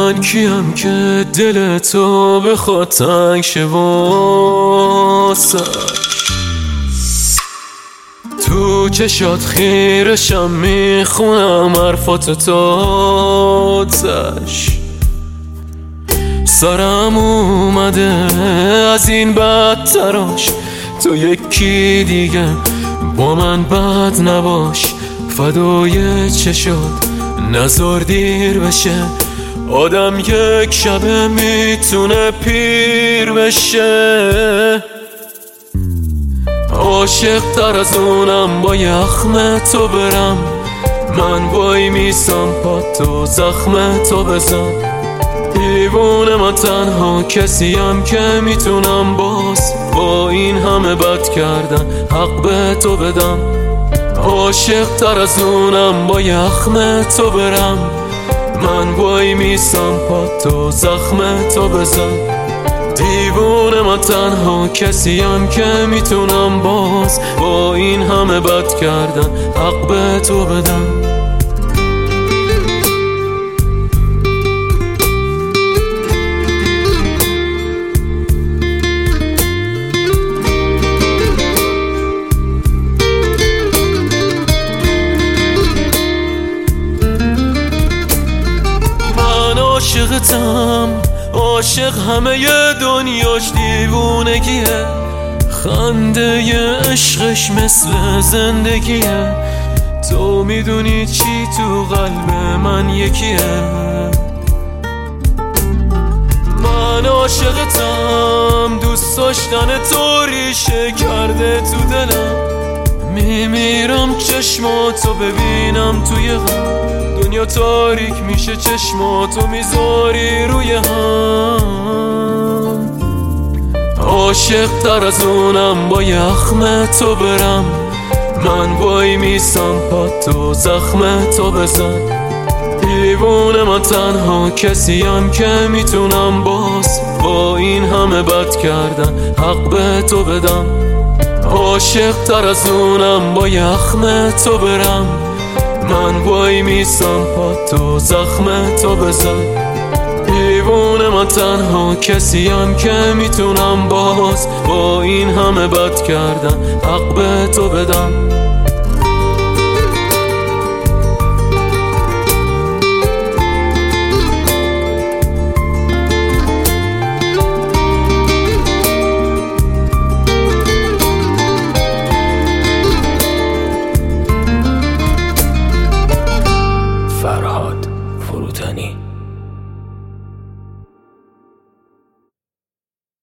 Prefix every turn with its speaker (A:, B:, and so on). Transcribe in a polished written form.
A: من کیم که دل تو بخواد تنگ شه واسش؟ تو چشات خیرشم میخونم حرفات تازش. سرم اومده از این بدتراش، تو یکی دیگه با من بد نباش. فدای چشات نذار دیر بشه، آدم یک شبه میتونه پیر بشه. عاشق تر از اونم با یخم تو برم، من وای میسم پاتو زخم تو بزن. دیوونه من تنها کسیم که میتونم باز با این همه بد کردن حق به تو بدم. عاشق تر از اونم با یخم تو برم، من وای میسم پاتو زخم تو بزن. دیوونه من تنها کسیم که میتونم باز با این همه بد کردن حق به تو بدم. عاشقتم، عاشق همه ی دنیاش دیوونگیه، خنده ی عشقش مثل زندگیه. تو میدونی چی تو قلب من یکیه. من عاشقتم، دوست داشتن تو ریشه کرده تو دلم. میمیرم چشماتو ببینم توی غم، دنیا تاریک میشه چشماتو میذاری روی هم. عاشق تر از اونم با یخم تو برم، من وای میسم پاتو زخم تو بزن. دیوونه من تنها کسیم که میتونم باز با این همه بد کردن حق به تو بدم. عاشق تر از اونم با یخم تو برم، من وای میسم پاتو زخم تو بزن. دیوونه من تنها کسیم که میتونم باز با این همه بد کردن حق به تو بدم.